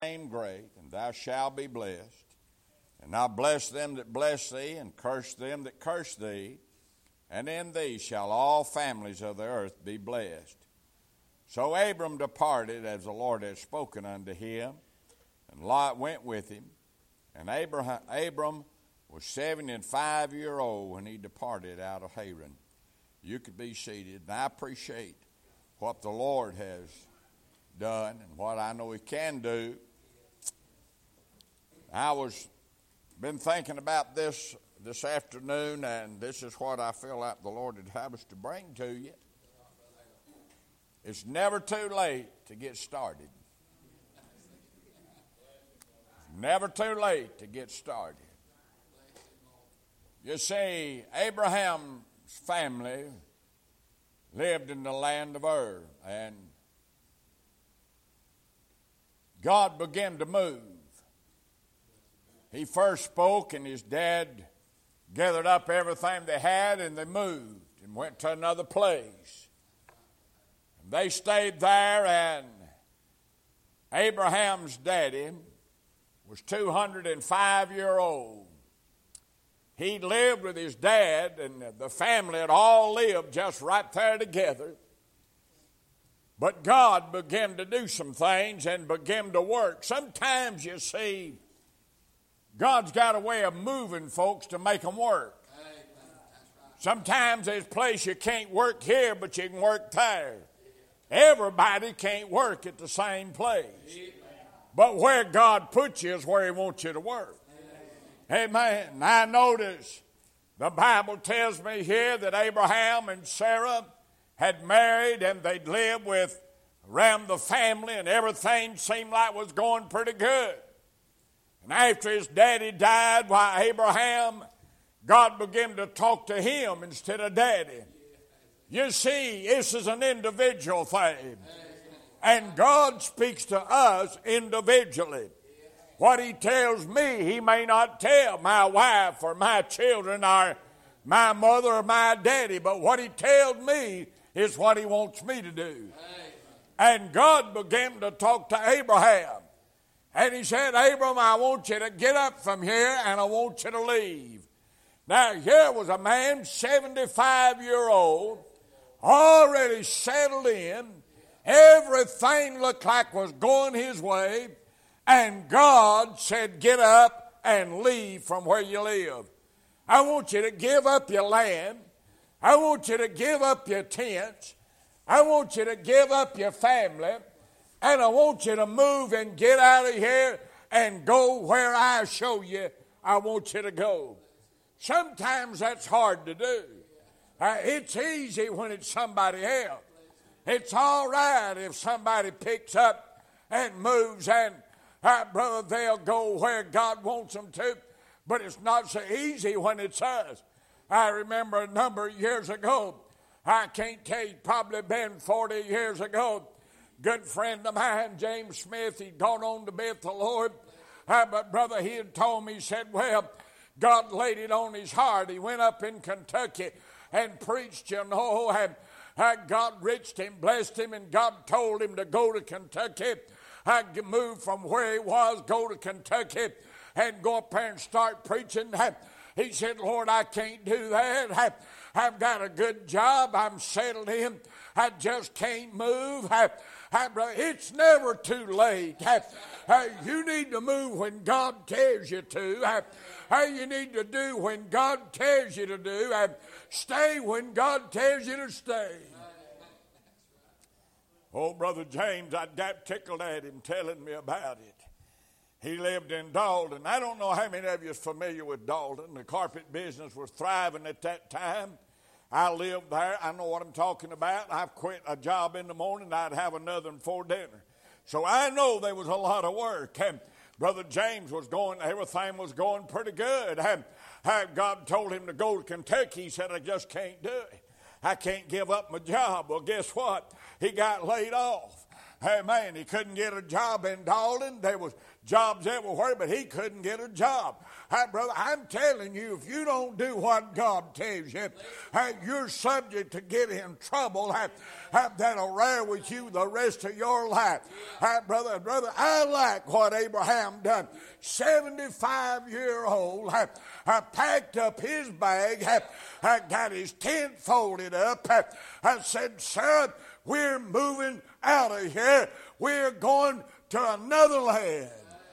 name great, and thou shalt be blessed. And I'll bless them that bless thee, and curse them that curse thee. And in thee shall all families of the earth be blessed. So Abram departed as the Lord had spoken unto him, and Lot went with him. And Abram was 75 years old when he departed out of Haran. You could be seated, and I appreciate what the Lord has done and what I know He can do. I was been thinking about this afternoon, and this is what I feel like the Lord would have us to bring to you. It's never too late to get started. Never too late to get started. You see, Abraham's family lived in the land of Ur, and God began to move. He first spoke, and his dad gathered up everything they had, and they moved and went to another place. And they stayed there, and Abraham's daddy was 205 years old. He lived with his dad, and the family had all lived just right there together. But God began to do some things and began to work. Sometimes, you see, God's got a way of moving folks to make them work. Sometimes there's a place you can't work here, but you can work there. Everybody can't work at the same place. But where God puts you is where He wants you to work. Amen. I notice the Bible tells me here that Abraham and Sarah had married, and they'd lived with around the family, and everything seemed like was going pretty good. And after his daddy died, Abraham, God began to talk to him instead of daddy. You see, this is an individual thing. And God speaks to us individually. What He tells me, He may not tell my wife or my children or my mother or my daddy, but what He tells me is what He wants me to do. And God began to talk to Abraham. And He said, Abram, I want you to get up from here, and I want you to leave. Now, here was a man, 75-year-old, already settled in. Everything looked like was going his way. And God said, get up and leave from where you live. I want you to give up your land. I want you to give up your tents. I want you to give up your family. And I want you to move and get out of here and go where I show you I want you to go. Sometimes that's hard to do. It's easy when it's somebody else. It's all right if somebody picks up and moves and brother, they'll go where God wants them to. But it's not so easy when it's us. I remember a number of years ago, I can't tell you, probably been 40 years ago, good friend of mine, James Smith, he'd gone on to be with the Lord. But brother, he had told me, he said, well, God laid it on his heart. He went up in Kentucky and preached, you know, and God reached him, blessed him, and God told him to go to Kentucky. I move from where he was, go to Kentucky, and go up there and start preaching. He said, Lord, I can't do that. I've got a good job. I'm settled in. I just can't move. It's never too late. You need to move when God tells you to. You need to do when God tells you to do. Stay when God tells you to stay. Oh, Brother James, I got tickled at him telling me about it. He lived in Dalton. I don't know how many of you are familiar with Dalton. The carpet business was thriving at that time. I lived there. I know what I'm talking about. I've quit a job in the morning. I'd have another before dinner. So I know there was a lot of work. And Brother James was going, everything was going pretty good. And God told him to go to Kentucky. He said, I just can't do it. I can't give up my job. Well, guess what? He got laid off. Hey, man, he couldn't get a job in Dalton. There was jobs everywhere, but he couldn't get a job. Hey, brother, I'm telling you, if you don't do what God tells you, hey, you're subject to get in trouble. Hey, that'll rear with you the rest of your life. Hey, brother, I like what Abraham done. 75-year-old, packed up his bag, got his tent folded up, said, Sarah, we're moving out of here. We're going to another land.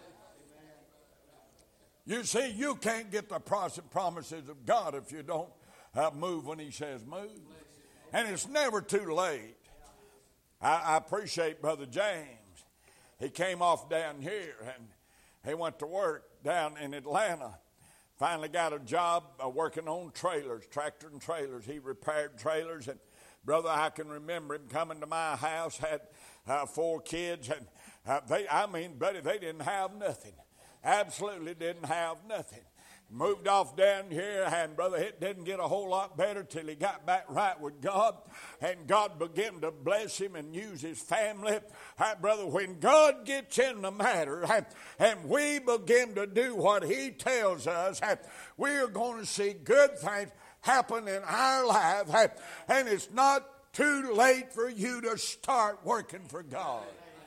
You see, you can't get the promises of God if you don't move when he says move. And it's never too late. I appreciate Brother James. He came off down here and he went to work down in Atlanta. Finally got a job working on trailers, tractor and trailers. He repaired trailers. And brother, I can remember him coming to my house, had 4 kids. And buddy, they didn't have nothing. Absolutely didn't have nothing. Moved off down here, and brother, it didn't get a whole lot better till he got back right with God, and God began to bless him and use his family. Brother, when God gets in the matter, and we begin to do what he tells us, we are going to see good things happen in our life, and it's not too late for you to start working for God.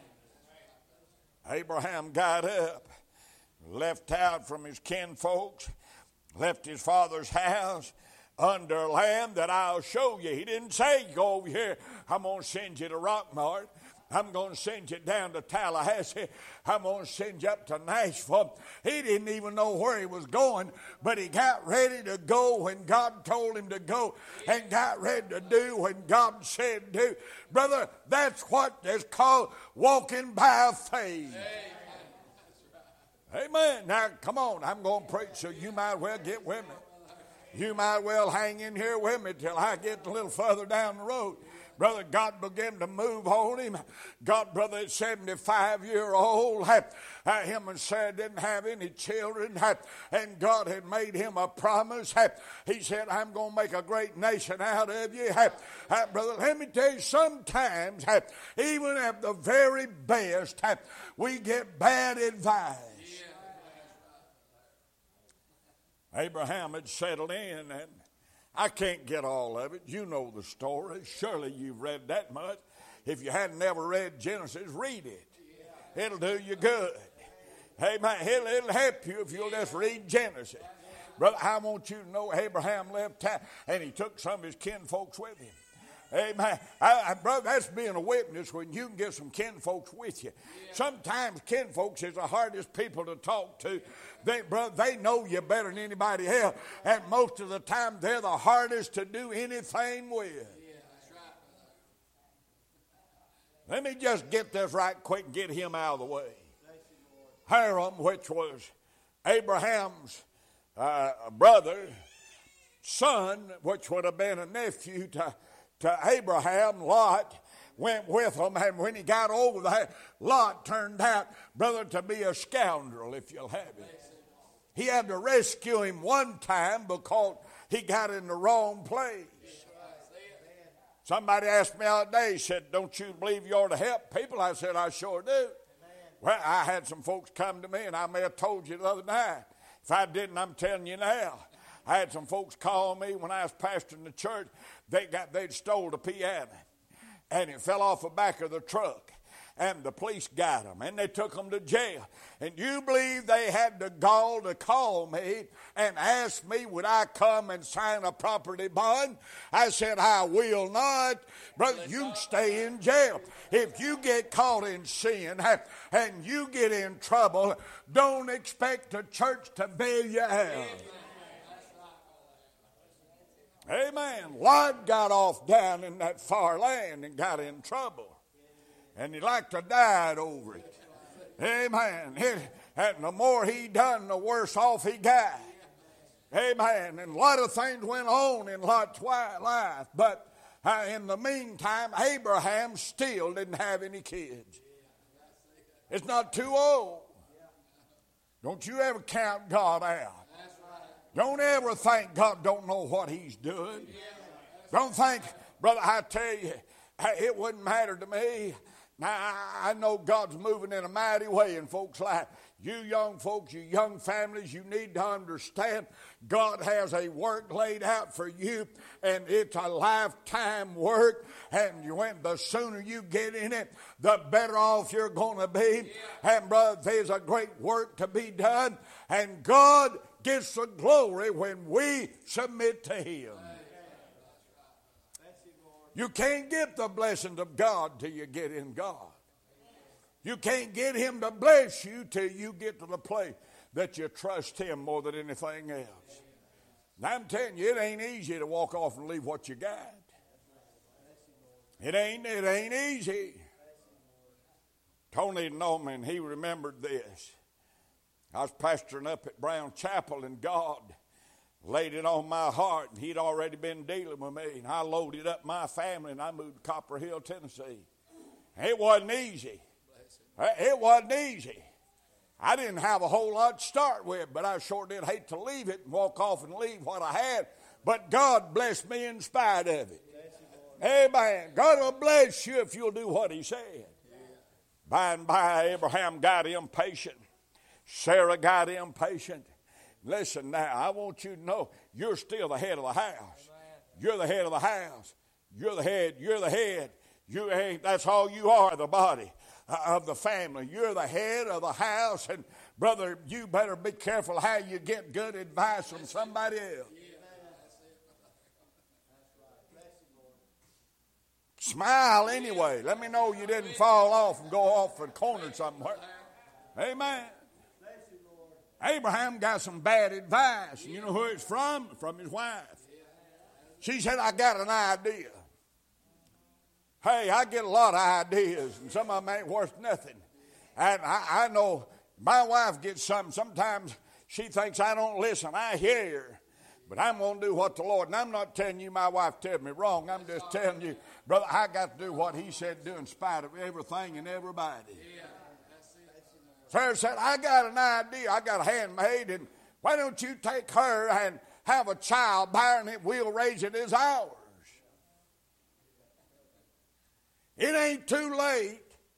Abraham got up, left out from his kinfolks, left his father's house under land that I'll show you. He didn't say, go over here, I'm going to send you to Rockmart. I'm going to send you down to Tallahassee. I'm going to send you up to Nashville. He didn't even know where he was going, but he got ready to go when God told him to go, and got ready to do when God said do. Brother, that's what is called walking by faith. Amen. Now, come on. I'm going to preach, so you might well get with me. You might well hang in here with me till I get a little further down the road. Brother, God began to move on him. God, brother, at 75-year-old, him and Sarah didn't have any children, and God had made him a promise. He said, I'm going to make a great nation out of you. Brother, let me tell you, sometimes, even at the very best, we get bad advice. Abraham had settled in, and I can't get all of it. You know the story. Surely you've read that much. If you hadn't ever read Genesis, read it. It'll do you good. Amen. It'll help you if you'll just read Genesis. Brother, I want you to know Abraham left town, and he took some of his kinfolks with him. Amen. Brother, that's being a witness when you can get some kinfolks with you. Sometimes kinfolks is the hardest people to talk to. They know you better than anybody else, and most of the time they're the hardest to do anything with. Let me just get this right quick and get him out of the way. Haran, which was Abraham's brother, son, which would have been a nephew to Abraham, Lot, went with him, and when he got over there, Lot turned out, brother, to be a scoundrel, if you'll have it. He had to rescue him one time because he got in the wrong place. Somebody asked me the other day, said, don't you believe you ought to help people? I said, I sure do. Well, I had some folks come to me, and I may have told you the other night. If I didn't, I'm telling you now. I had some folks call me when I was pastoring the church. They'd stole the piano, and it fell off the back of the truck, and the police got them, and they took them to jail. And you believe they had the gall to call me and ask me would I come and sign a property bond? I said, I will not. Brother, you stay in jail. If you get caught in sin and you get in trouble, don't expect the church to bail you out. Amen. Lot got off down in that far land and got in trouble. And he like to died over it. Amen. And the more he done, the worse off he got. Amen. And a lot of things went on in Lot's life. But in the meantime, Abraham still didn't have any kids. It's not too old. Don't you ever count God out. Don't ever think God don't know what he's doing. Don't think, brother, I tell you, it wouldn't matter to me Now, I know God's moving in a mighty way in folks' lives. You young folks, you young families, you need to understand God has a work laid out for you, and it's a lifetime work. And the sooner you get in it, the better off you're going to be. And brother, there's a great work to be done, and God gets the glory when we submit to Him. You can't get the blessings of God till you get in God. You can't get Him to bless you till you get to the place that you trust Him more than anything else. And I'm telling you, it ain't easy to walk off and leave what you got. It ain't easy. Tony Norman, he remembered this. I was pastoring up at Brown Chapel, and God laid it on my heart, and He'd already been dealing with me. And I loaded up my family, and I moved to Copper Hill, Tennessee. It wasn't easy. It wasn't easy. I didn't have a whole lot to start with, but I sure did hate to leave it and walk off and leave what I had. But God blessed me in spite of it. Amen. God will bless you if you'll do what He said. By and by, Abraham got impatient. Sarah got impatient. Listen now, I want you to know you're still the head of the house. You're the head of the house. You're the head. You're the head. You ain't. That's all you are, the body of the family. You're the head of the house, and brother, you better be careful how you get good advice from somebody else. Smile anyway. Let me know you didn't fall off and go off in a corner somewhere. Amen. Abraham got some bad advice. You know who it's from? From his wife. She said, I got an idea. Hey, I get a lot of ideas, and some of them ain't worth nothing. And I know my wife gets something. Sometimes she thinks I don't listen. I hear her. But I'm going to do what the Lord, and I'm not telling you my wife told me wrong. I'm just telling you, brother, I got to do what He said to do in spite of everything and everybody. Sarah said, I got an idea. I got a handmaid, and why don't you take her and have a child by her, and we'll raise it as ours. It ain't too late.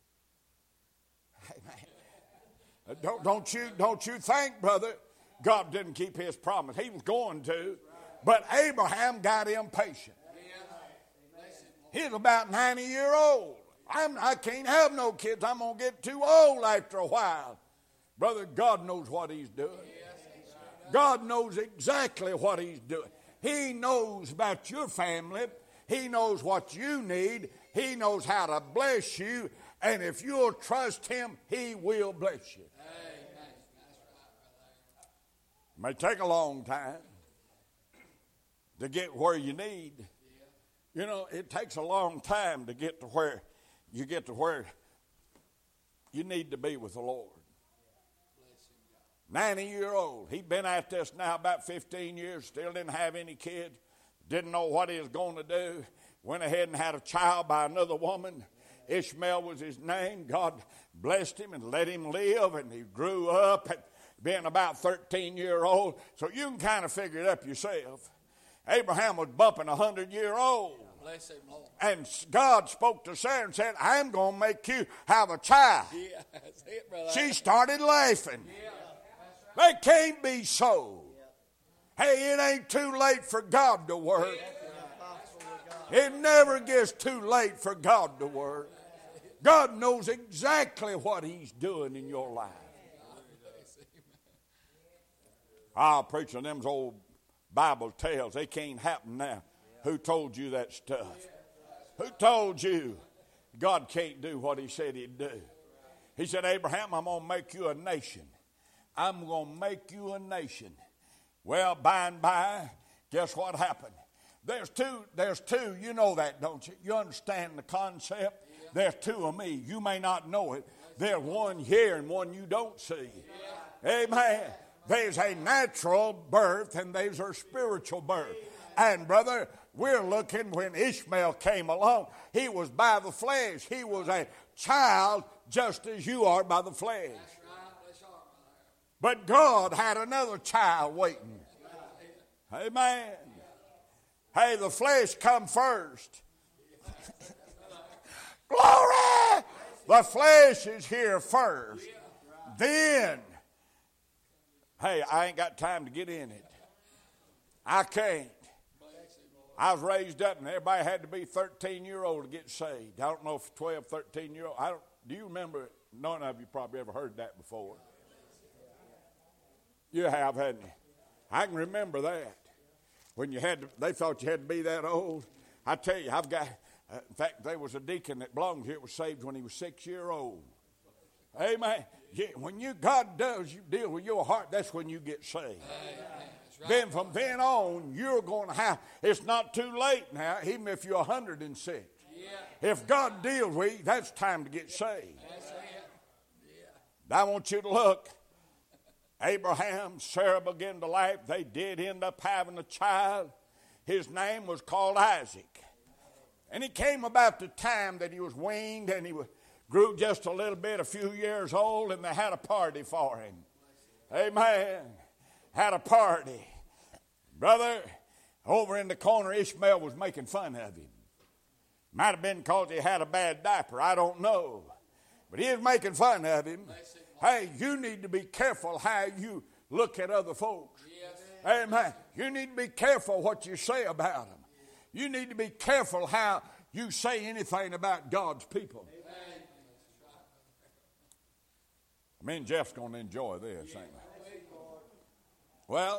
Don't you think, brother, God didn't keep His promise. He was going to, but Abraham got impatient. He's about 90-years old. I can't have no kids. I'm going to get too old after a while. Brother, God knows what He's doing. God knows exactly what He's doing. He knows about your family. He knows what you need. He knows how to bless you. And if you'll trust Him, He will bless you. It may take a long time to get where you need. You know, it takes a long time to get to where you get to where you need to be with the Lord. 90-year-old. He'd been at this now about 15 years, still didn't have any kids, didn't know what he was going to do. Went ahead and had a child by another woman. Ishmael was his name. God blessed him and let him live, and he grew up at being about 13-year-old. So you can kind of figure it up yourself. Abraham was bumping 100-year-old. Bless him, Lord. And God spoke to Sarah and said, I'm going to make you have a child. Yeah, that's it, brother. She started laughing. Yeah, They can't be so. Hey, it ain't too late for God to work. It never gets too late for God to work. God knows exactly what He's doing in your life. I'll preach on them old Bible tales. They can't happen now. Who told you that stuff? Who told you God can't do what He said He'd do? He said, Abraham, I'm going to make you a nation. I'm going to make you a nation. Well, by and by, guess what happened? There's two, you know that, don't you? You understand the concept? There's two of me. You may not know it. There's one here and one you don't see. Amen. There's a natural birth and there's a spiritual birth. And brother, we're looking when Ishmael came along, he was by the flesh. He was a child just as you are by the flesh. But God had another child waiting. Amen. Hey, the flesh come first. Glory! The flesh is here first. Then, hey, I ain't got time to get in it. I can't. I was raised up and everybody had to be 13-year-old to get saved. I don't know if 12, 13-year-old. Do you remember? None of you probably ever heard that before. You have, hadn't you? I can remember that. When they thought you had to be that old. I tell you, I've got, in fact, there was a deacon that belonged here, was saved when he was 6 years old. Amen. Yeah, when God does, you deal with your heart, that's when you get saved. Right. Then from then on, you're going to have, it's not too late now, even if you're 106. Yeah. If God deals with you, that's time to get saved. That's it. Yeah. I want you to look. Abraham, Sarah began to laugh. They did end up having a child. His name was called Isaac. And it came about the time that he was weaned and he grew just a little bit, a few years old, and they had a party for him. Amen. Had a party. Brother, over in the corner, Ishmael was making fun of him. Might have been because he had a bad diaper. I don't know. But he was making fun of him. Hey, you need to be careful how you look at other folks. Yes. Amen. You need to be careful what you say about them. You need to be careful how you say anything about God's people. Amen. Me and Jeff's going to enjoy this, ain't we? Well,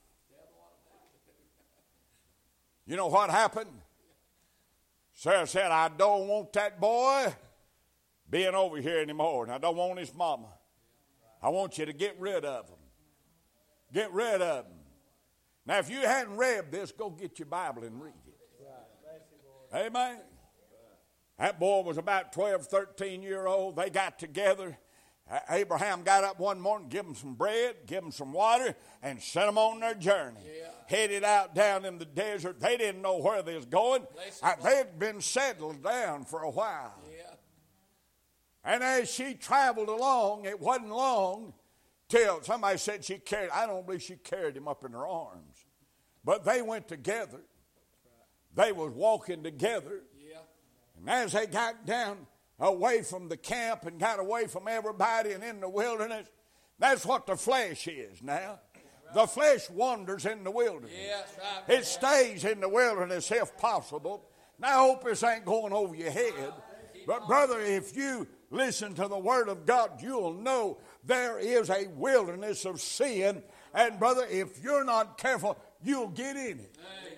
you know what happened? Sarah said, I don't want that boy being over here anymore, and I don't want his mama. I want you to get rid of him. Get rid of him. Now, if you hadn't read this, go get your Bible and read it. Amen. That boy was about 12, 13-year-old. They got together. Abraham got up one morning, give them some bread, give them some water, and sent them on their journey. Yeah. Headed out down in the desert. They didn't know where they was going. They had been settled down for a while. Yeah. And as she traveled along, it wasn't long till somebody said she carried, I don't believe she carried him up in her arms. But they went together. They was walking together. Yeah. And as they got down away from the camp and got away from everybody and in the wilderness, that's what the flesh is now. The flesh wanders in the wilderness. Yeah, right. It stays in the wilderness if possible. Now I hope this ain't going over your head. But brother, if you listen to the word of God, you'll know there is a wilderness of sin. And brother, if you're not careful, you'll get in it. Amen.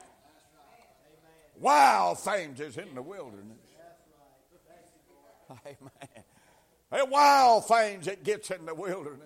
Wild things is in the wilderness. Amen. There wild things that gets in the wilderness.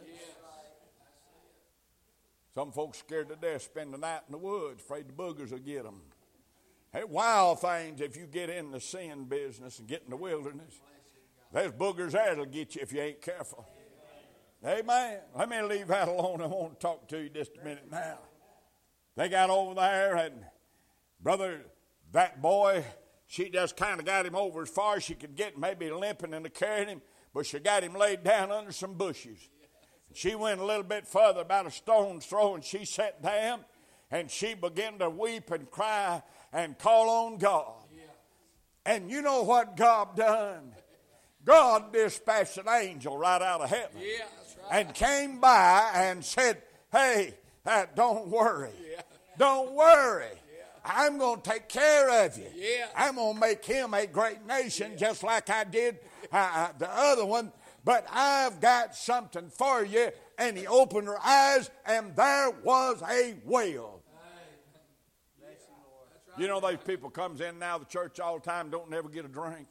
Some folks scared to death spend the night in the woods, afraid the boogers will get them. Hey, wild things if you get in the sin business and get in the wilderness. There's boogers there that'll get you if you ain't careful. Amen. Let me leave that alone. I want to talk to you just a minute now. They got over there and brother, that boy, she just kind of got him over as far as she could get, maybe limping and carrying him, but she got him laid down under some bushes. She went a little bit further, about a stone's throw, and she sat down and she began to weep and cry and call on God. Yeah. And you know what God done? God dispatched an angel right out of heaven. Yeah, that's right. And came by and said, hey, don't worry. Yeah. Don't worry. Yeah. I'm going to take care of you. Yeah. I'm going to make him a great nation just like I did the other one. But I've got something for you. And he opened her eyes and there was a well. You know, those people comes in now the church all the time, don't never get a drink.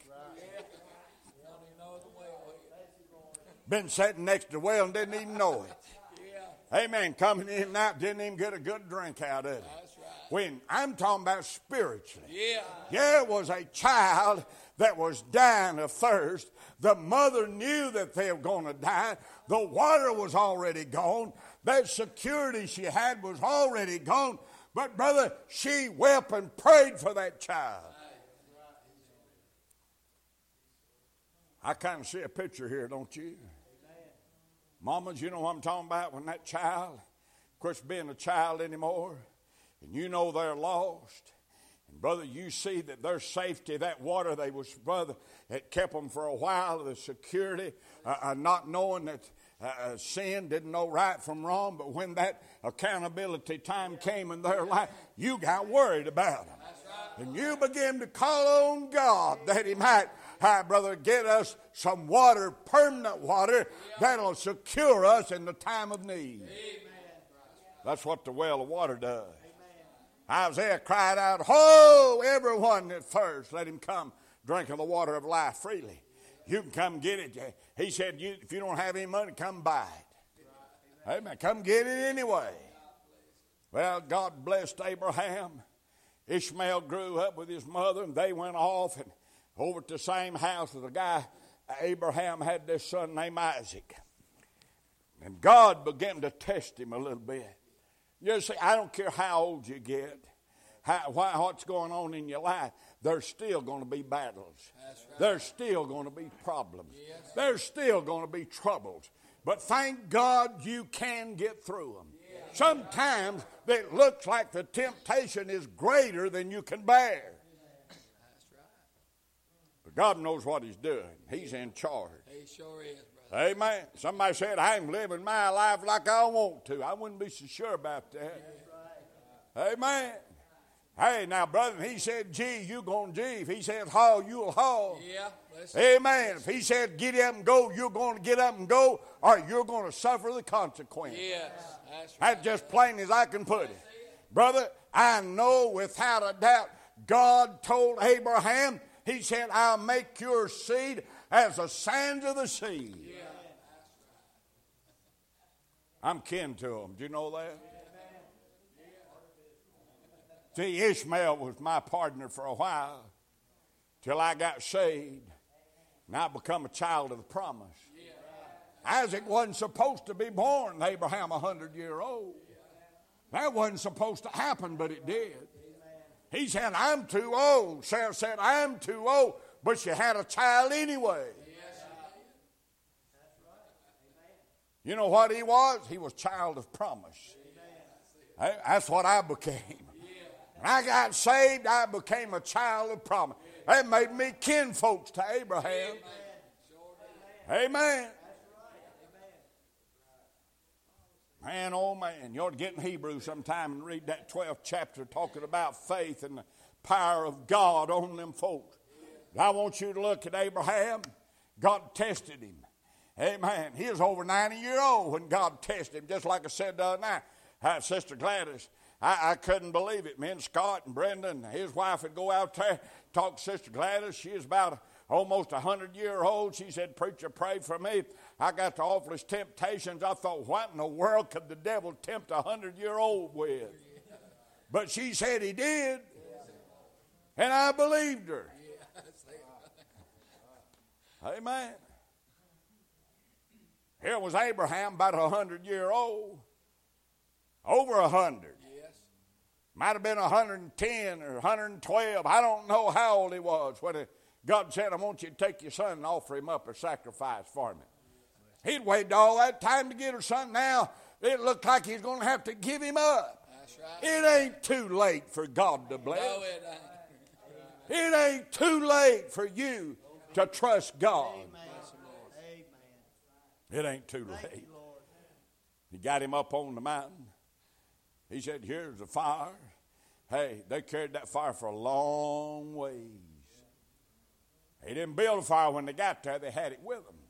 Been sitting next to the well and didn't even know it. Amen. Coming in and out, didn't even get a good drink out of it. When I'm talking about spiritually. There was a child that was dying of thirst. The mother knew that they were going to die. The water was already gone. That security she had was already gone. But brother, she wept and prayed for that child. I kind of see a picture here, don't you? Mamas, you know what I'm talking about when that child, of course, being a child anymore, and you know they're lost, And brother, you see that their safety, that water they was, brother, it kept them for a while, the security, not knowing that sin, didn't know right from wrong, but when that accountability time came in their life, you got worried about them. And you began to call on God that He might, brother, get us some water, permanent water, that'll secure us in the time of need. That's what the well of water does. Isaiah cried out, "Ho, everyone that thirsts, let him come drink of the water of life freely." You can come get it. He said, if you don't have any money, come buy it. Amen. Come get it anyway. Well, God blessed Abraham. Ishmael grew up with his mother, and they went off and over to the same house as the guy. Abraham had this son named Isaac. And God began to test him a little bit. You see, I don't care how old you get, what's going on in your life, there's still going to be battles. Right. There's still going to be problems. Yes. There's still going to be troubles. But thank God you can get through them. Yes. Sometimes it looks like the temptation is greater than you can bear. That's right. But God knows what He's doing. He's in charge. He sure is, brother. Amen. Somebody said, I'm living my life like I want to. I wouldn't be so sure about that. Right. Amen. Hey, now, brother, he said, gee, you going to gee. If he said haul, you'll haul. Yeah. Amen. If he said get up and go, you're going to get up and go, or you're going to suffer the consequence. Yes, that's right. That's just plain as I can put it. Brother, I know without a doubt, God told Abraham, He said, I'll make your seed as the sands of the sea. Yeah. I'm kin to them. Do you know that? See, Ishmael was my partner for a while till I got saved and I become a child of the promise. Isaac wasn't supposed to be born, Abraham, 100-year-old. That wasn't supposed to happen, but it did. He said, I'm too old. Sarah said, I'm too old, but she had a child anyway. You know what he was? He was child of promise. That's what I became. When I got saved, I became a child of promise. That made me kinfolks to Abraham. Amen. Man, oh man, you ought to get in Hebrews sometime and read that 12th chapter talking about faith and the power of God on them folks. But I want you to look at Abraham. God tested him. Amen. He was over 90-year-old when God tested him, just like I said the other night. Sister Gladys, I couldn't believe it. Me and Scott and Brendan, his wife, would go out there, talk to Sister Gladys. She was about almost 100-year-old. She said, preacher, pray for me. I got the awfulest temptations. I thought, what in the world could the devil tempt a 100-year-old with? But she said he did. And I believed her. Amen. Here was Abraham, about 100-year-old. Over 100. Might have been 110 or 112. I don't know how old he was when God said, I want you to take your son and offer him up as sacrifice for me. He'd waited all that time to get her son. Now it looked like he's going to have to give him up. That's right. It ain't too late for God to bless. No, it ain't. It ain't too late for you to trust God. Amen. It ain't too late. He got him up on the mountain. He said, here's the fire. Hey, they carried that fire for a long ways. They didn't build a fire when they got there. They had it with them.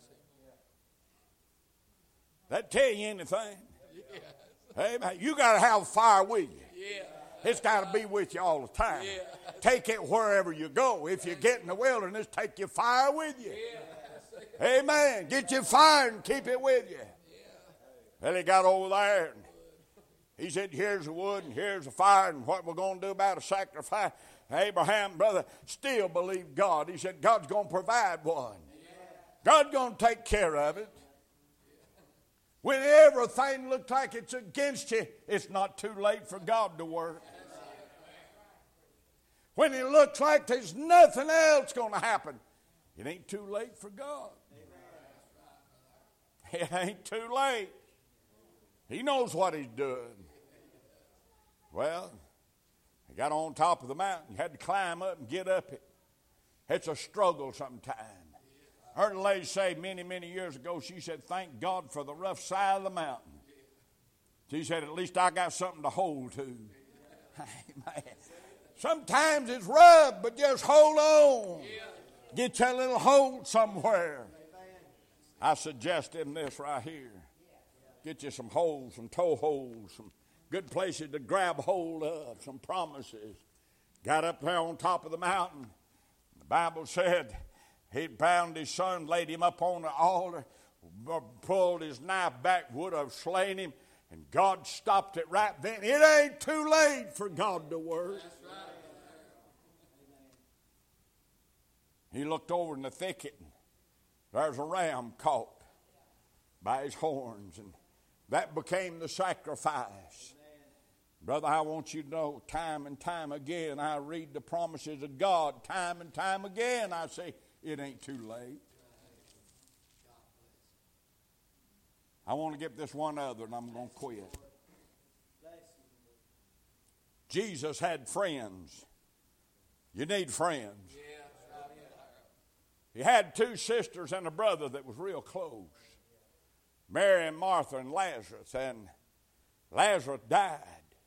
That tell you anything? Yes. Hey, man, you got to have fire with you. Yeah. It's got to be with you all the time. Yeah. Take it wherever you go. If you get in the wilderness, take your fire with you. Yeah. Amen. Get your fire and keep it with you. Yeah. Well, he got over there and he said, here's the wood and here's the fire and what we're going to do about a sacrifice. Abraham, brother, still believed God. He said, God's going to provide one. God's going to take care of it. When everything looks like it's against you, it's not too late for God to work. When it looks like there's nothing else going to happen, it ain't too late for God. It ain't too late. He knows what he's doing. Well, You got on top of the mountain. You had to climb up and get up it. It's a struggle sometimes. I heard a lady say many, many years ago, she said, thank God for the rough side of the mountain. She said, at least I got something to hold to. Amen. Sometimes it's rough, but just hold on. Get your little hold somewhere. I suggest in this right here, get you some holes, some toe holds, some good places to grab hold of, some promises. Got up there on top of the mountain. The Bible said he'd bound his son, laid him up on the altar, pulled his knife back, would have slain him, and God stopped it right then. It ain't too late for God to work. He looked over in the thicket, and there's a ram caught by his horns, and that became the sacrifice. Brother, I want you to know, time and time again, I read the promises of God. Time and time again, I say, it ain't too late. I want to get this one other, and I'm going to quit. Jesus had friends. You need friends. He had two sisters and a brother that was real close. Mary and Martha and Lazarus. And Lazarus died.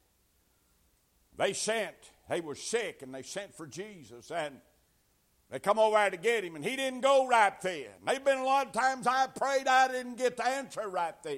They were sick, and they sent for Jesus. And they come over there to get him, and he didn't go right then. There's been a lot of times I prayed I didn't get the answer right then.